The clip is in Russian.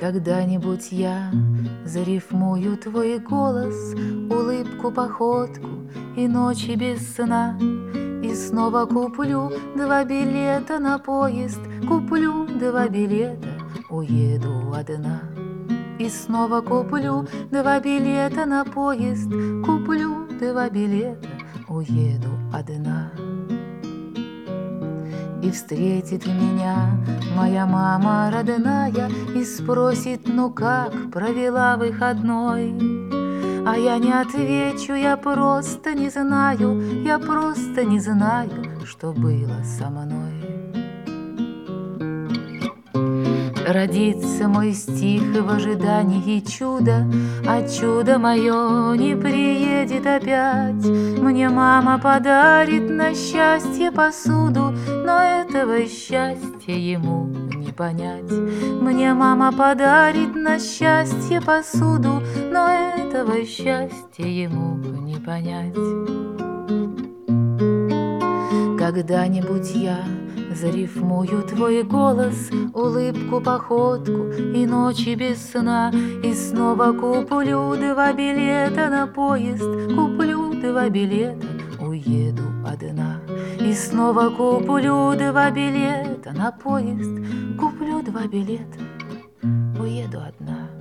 Когда-нибудь я зарифмую твой голос, улыбку, походку и ночи без сна. И снова куплю 2 билета на поезд, куплю 2 билета, уеду одна. И снова куплю 2 билета на поезд, куплю 2 билета, уеду одна. И встретит меня моя мама родная и спросит, ну как провела выходной? А я не отвечу, я просто не знаю, я просто не знаю, что было со мной. Родится мой стих в ожидании чуда, а чудо мое не приедет опять. Мне мама подарит на счастье посуду, но этого счастья ему не понять. Мне мама подарит на счастье посуду, но этого счастья ему не понять. Когда-нибудь я зарифмую твой голос, улыбку, походку и ночи без сна. И снова куплю 2 билета на поезд, куплю 2 билета, уеду одна. И снова куплю 2 билета на поезд, куплю 2 билета, уеду одна.